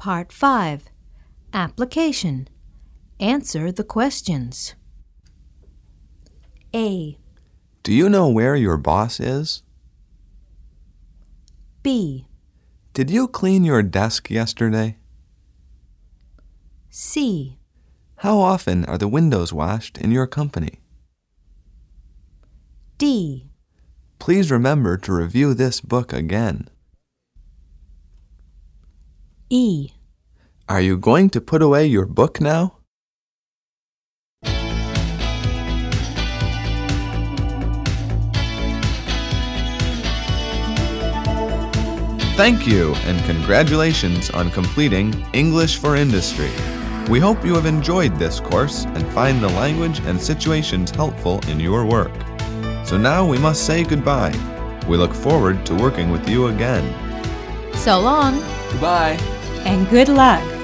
Part 5. Application. Answer the questions. A. Do you know where your boss is? B. Did you clean your desk yesterday? C. How often are the windows washed in your company? D. Please remember to review this book again. E. Are you going to put away your book now? Thank you and congratulations on completing English for Industry. We hope you have enjoyed this course and find the language and situations helpful in your work. So now we must say goodbye. We look forward to working with you again. So long Goodbye and good luck.